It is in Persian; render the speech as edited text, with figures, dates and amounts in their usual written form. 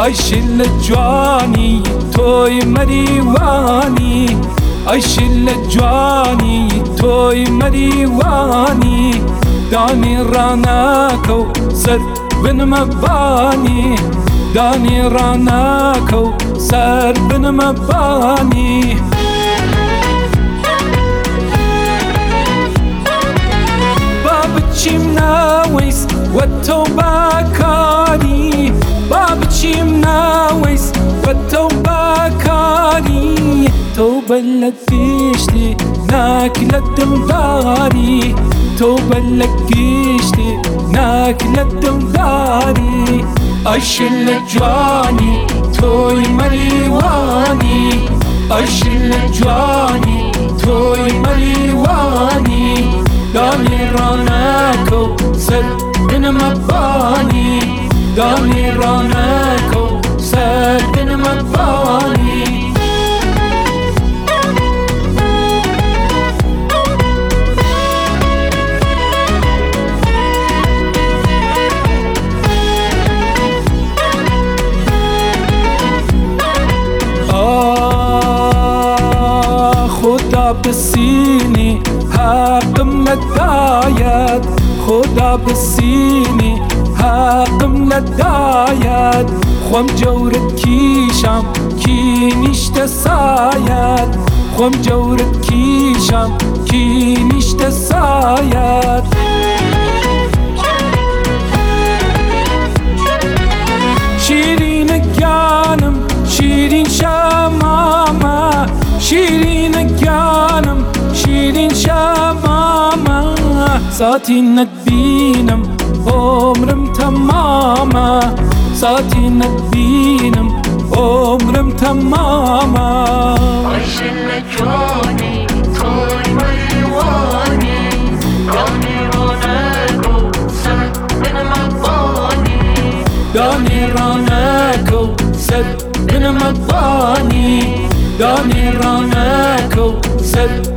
شلة جواني توي مريواني شلة جواني توي مريواني داني راناكو سر بن مباني داني راناكو سر بن مباني بابتشي مناويس والتوبة كاري بابتشي مناويس والتوبة كاري توبة لقيشتي ناكلة دمداري توبة لقيشتي ناكلة دمداري شلة جواني توي مريواني شلة جواني توي مريواني داني راناكو سر بن مباني داني راناكو سر بن مباني خدا بسینی حقم نداید خدا بسینی حقم نداید خوام جورت کیشم کی نیشت ساید خوام جورت کیشم کی نیشت ساید شیرین گانم شیرین شمامه شیرین گانم شیرین شمامه ساعتی ندبینم عمرم تمامه ساعتی ندبینم عمرم تمامه شلة جواني توي مريواني داني راناكو سر بن مباني داني راناكو سر بن مباني داني راناكو سر